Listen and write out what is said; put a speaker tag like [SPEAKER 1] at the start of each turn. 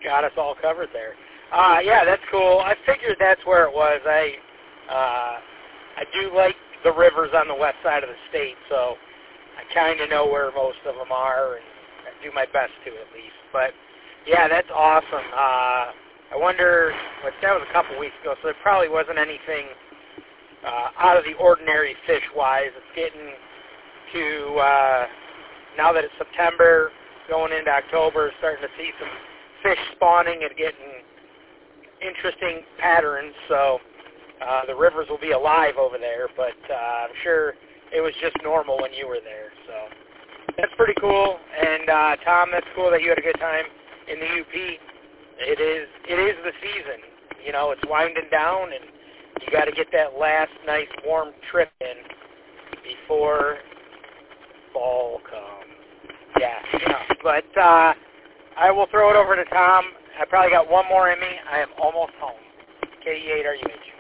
[SPEAKER 1] got us all covered there. Yeah, that's cool. I figured that's where it was. I do like the rivers on the west side of the state, so I kind of know where most of them are, and I do my best to at least. But, yeah, that's awesome. I wonder, that was a couple weeks ago, so there probably wasn't anything out of the ordinary fish-wise. It's getting to, now that it's September, going into October, starting to see some fish spawning and getting interesting patterns, so the rivers will be alive over there, but I'm sure it was just normal when you were there, so that's pretty cool. And Tom, that's cool that you had a good time in the UP. It is the season. You know, it's winding down, and you got to get that last nice warm trip in before fall comes. Yeah, but I will throw it over to Tom. I probably got one more in me. I am almost home. KE8RUH.